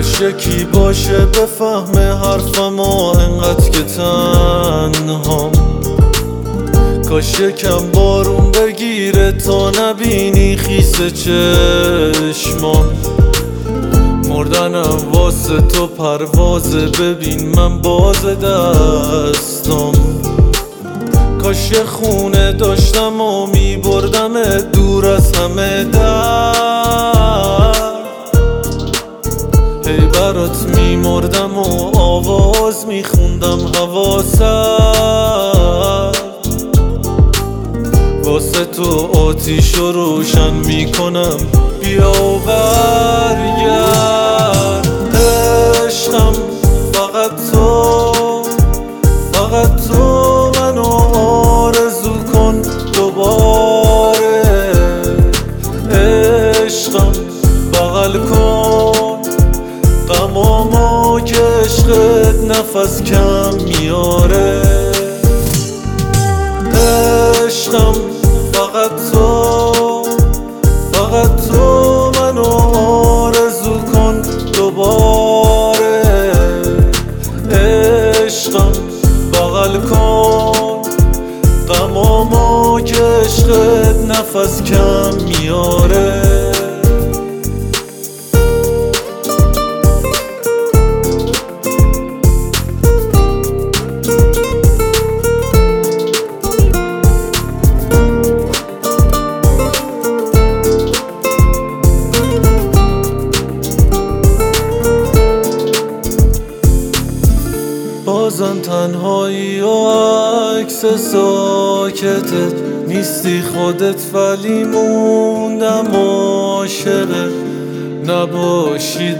کاش یکی باشه بفهمه حرفمو انقدر که تنهام. کاش یکم بارون بگیره تا نبینی خیس چشمام. مردنم واسه تو پروازه، ببین من باز دستم. کاش یه خونه داشتم و میبردم دور از همه درد. هی برات میمردم و آواز میخوندم حواست. واسه تو آتیشو روشن میکنم، بیا و برگرد. عشقم فقط تو منو آرزو کن دوباره. عشقم بغل کن غمامو که عشقت نفس کم میاره. عشقم فقط تو منو آرزو کن دوباره. عشقم بغل کن غمامو که عشقت نفس کم میاره. بازم تنهایی و عکس ساکتت نیستی خودت، ولی موندم عاشقت. نباشی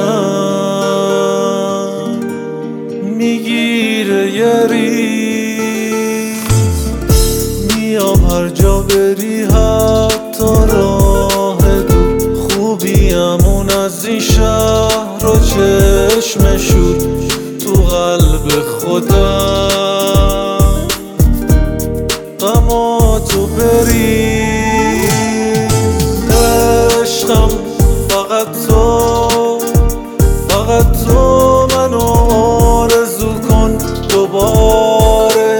دلم میگیره یه ریز. میام هر جا بری حتی راه دور. خوبیمون از این شهر و چشم شور تو قلب خودم. غما تو بریز. عشقم فقط تو منو آرزو کن دوباره.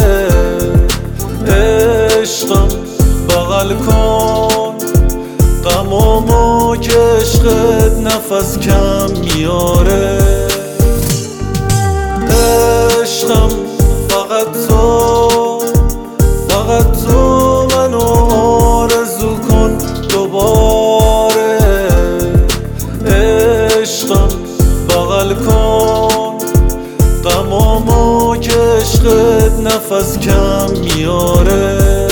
عشقم بغل کن غمامو که عشقت نفس کم میاره. عشقم فقط تو منو آرزو کن دوباره. عشقم بغل کن غمامو که عشقت نفس کم میاره.